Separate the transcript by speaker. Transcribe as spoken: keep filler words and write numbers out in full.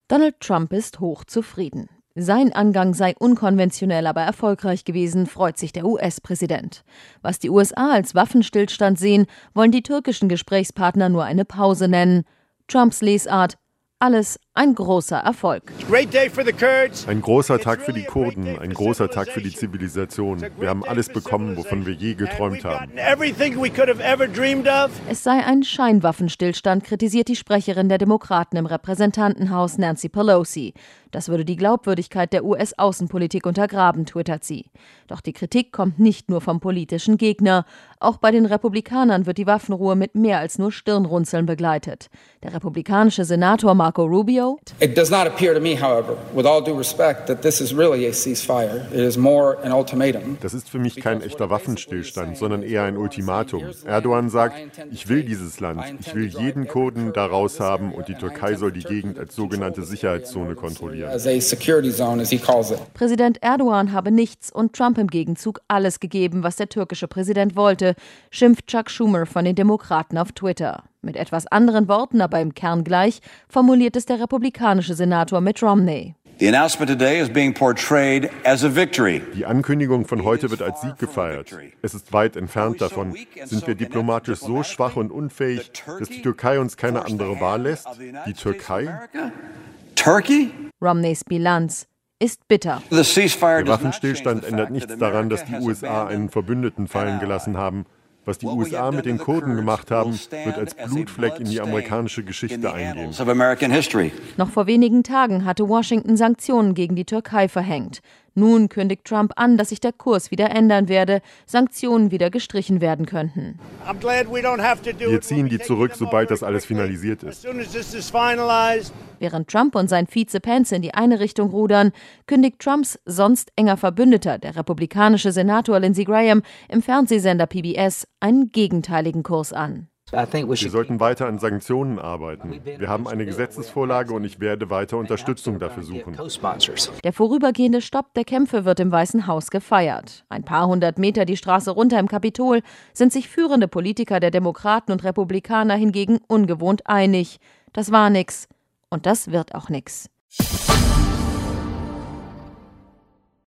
Speaker 1: Donald Trump ist hochzufrieden. Sein Angang sei unkonventionell, aber erfolgreich gewesen, freut sich der U S-Präsident. Was die U S A als Waffenstillstand sehen, wollen die türkischen Gesprächspartner nur eine Pause nennen. Trumps Lesart: alles ein großer Erfolg.
Speaker 2: Ein großer Tag für die Kurden, ein großer Tag für die Zivilisation. Wir haben alles bekommen, wovon wir je geträumt haben.
Speaker 1: Es sei ein Scheinwaffenstillstand, kritisiert die Sprecherin der Demokraten im Repräsentantenhaus Nancy Pelosi. Das würde die Glaubwürdigkeit der U S-Außenpolitik untergraben, twittert sie. Doch die Kritik kommt nicht nur vom politischen Gegner. Auch bei den Republikanern wird die Waffenruhe mit mehr als nur Stirnrunzeln begleitet. Der republikanische Senator Marco Rubio:
Speaker 3: It does not appear to me, however, with all due respect, that this is really a ceasefire. It is more an ultimatum.
Speaker 2: Das ist für mich kein echter Waffenstillstand, sondern eher ein Ultimatum. Erdogan sagt, ich will dieses Land, ich will jeden Kurden da raus haben und die Türkei soll die Gegend als sogenannte Sicherheitszone kontrollieren.
Speaker 1: Präsident Erdogan habe nichts und Trump im Gegenzug alles gegeben, was der türkische Präsident wollte, schimpft Chuck Schumer von den Demokraten auf Twitter. Mit etwas anderen Worten, aber im Kern gleich, formuliert es der republikanische Senator Mitt Romney.
Speaker 4: The announcement today is being portrayed as a victory.
Speaker 2: Die Ankündigung von heute wird als Sieg gefeiert. Es ist weit entfernt davon. Sind wir diplomatisch so schwach und unfähig, dass die Türkei uns keine andere Wahl lässt? Die Türkei?
Speaker 4: Turkey?
Speaker 1: Romneys Bilanz ist bitter.
Speaker 2: Der Waffenstillstand ändert nichts daran, dass die U S A einen Verbündeten fallen gelassen haben. Was die U S A mit den Kurden gemacht haben, wird als Blutfleck in die amerikanische Geschichte eingehen.
Speaker 1: Noch vor wenigen Tagen hatte Washington Sanktionen gegen die Türkei verhängt. Nun kündigt Trump an, dass sich der Kurs wieder ändern werde, Sanktionen wieder gestrichen werden könnten.
Speaker 2: Wir ziehen die zurück, sobald das alles finalisiert ist.
Speaker 1: Während Trump und sein Vize Pence in die eine Richtung rudern, kündigt Trumps sonst enger Verbündeter, der republikanische Senator Lindsey Graham, im Fernsehsender P B S einen gegenteiligen Kurs an.
Speaker 2: Wir sollten weiter an Sanktionen arbeiten. Wir haben eine Gesetzesvorlage und ich werde weiter Unterstützung dafür suchen.
Speaker 1: Der vorübergehende Stopp der Kämpfe wird im Weißen Haus gefeiert. Ein paar hundert Meter die Straße runter im Kapitol sind sich führende Politiker der Demokraten und Republikaner hingegen ungewohnt einig. Das war nix und das wird auch nix.